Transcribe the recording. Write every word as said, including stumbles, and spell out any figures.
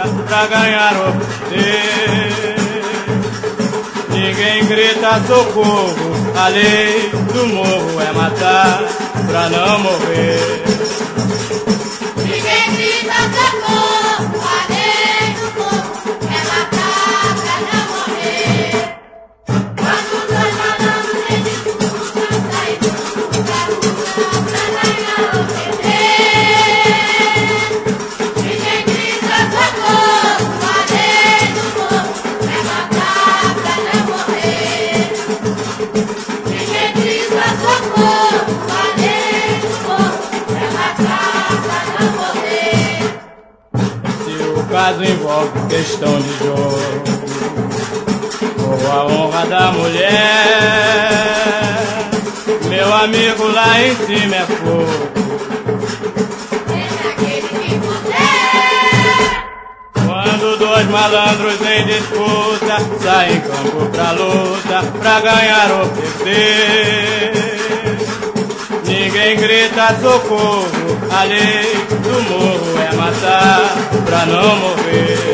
pra ganhar o poder. Ninguém grita socorro, a lei do morro é matar pra não morrer. Ninguém grita socorro, a lei do morro é matar pra não morrer. Quando dois malandros em disputa saem pra luta pra ganhar ou perder. Ninguém grita socorro, a lei do morro é matar pra não morrer. Ninguém grita socorro, a lei do morro é matar pra não morrer. Se o caso envolve questão de jogo ou a honra da mulher, meu amigo, lá em cima é fogo. Deixa aquele que puder. Quando dois malandros em disputa saem em campo pra luta, pra ganhar ou perder. Ninguém grita socorro, a lei do morro é matar pra não morrer.